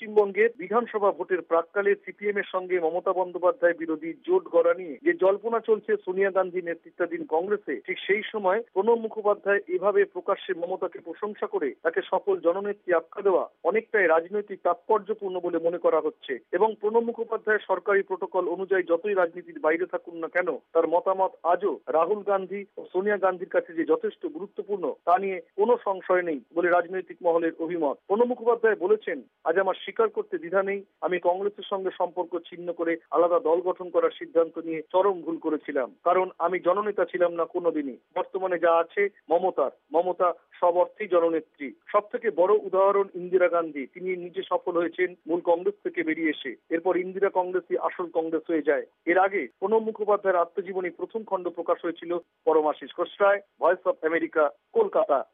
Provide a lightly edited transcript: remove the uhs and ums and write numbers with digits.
পশ্চিমবঙ্গের বিধানসভা ভোটের প্রাক্কালে সিপিএম এর সঙ্গে মমতা বন্দ্যোপাধ্যায় বিরোধী জোট গড়া নিয়ে যে জল্পনা চলছে সোনিয়া গান্ধী নেতৃত্বাধীন কংগ্রেসে, ঠিক সেই সময় প্রণব মুখোপাধ্যায় এভাবে প্রকাশ্যে মমতাকে প্রশংসা করে তাকে সফল জননেত্রী আখ্যা দেওয়া অনেকটাই রাজনৈতিক তাৎপর্যপূর্ণ বলে মনে করা হচ্ছে। এবং প্রণব মুখোপাধ্যায়ের সরকারি প্রোটোকল অনুযায়ী যতই রাজনীতির বাইরে থাকুন না কেন, তার মতামত আজও রাহুল গান্ধী ও সোনিয়া গান্ধীর কাছে যে যথেষ্ট গুরুত্বপূর্ণ তা নিয়ে কোনো সংশয় নেই বলে রাজনৈতিক মহলের অভিমত। প্রণব মুখোপাধ্যায় বলেছেন, আজ আমার স্বীকার করতে দ্বিধা নেই, আমি কংগ্রেসের সঙ্গে সম্পর্ক ছিন্ন করে আলাদা দল গঠন করার সিদ্ধান্ত নিয়ে চরম ভুল করেছিলাম, কারণ আমি জননেতা ছিলাম না কোনোদিনই। বর্তমানে যা আছে মমতা সব অর্থেই জননেত্রী। সব থেকে বড় উদাহরণ ইন্দিরা গান্ধী, তিনি নিজে সফল হয়েছেন মূল কংগ্রেস থেকে বেরিয়ে এসে। এরপর ইন্দিরা কংগ্রেসই আসল কংগ্রেস হয়ে যায়। এর আগে প্রণব মুখোপাধ্যায়ের আত্মজীবনী প্রথম খণ্ড প্রকাশ হয়েছিল পরমাশিস খোসরায়, ভয়েস অফ আমেরিকা, কলকাতা।